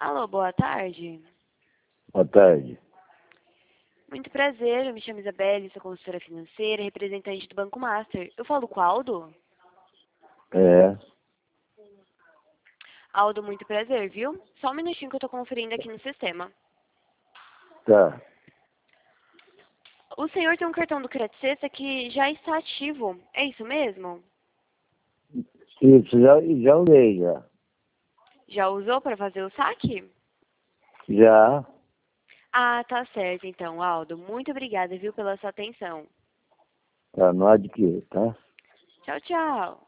Alô, boa tarde. Boa tarde. Muito prazer, eu me chamo Isabelle, sou consultora financeira, representante do Banco Master. Eu falo com o Aldo? É, Aldo, muito prazer, viu? Só um minutinho que eu tô conferindo aqui no sistema. tá. O senhor tem um cartão do Crédito Sexta que já está ativo, é isso mesmo? Isso, já usei, já. Já usou para fazer o saque? Já, Ah, tá certo então, Aldo. Muito obrigada, viu, pela sua atenção. tá, não adquire, tá? Tchau, tchau.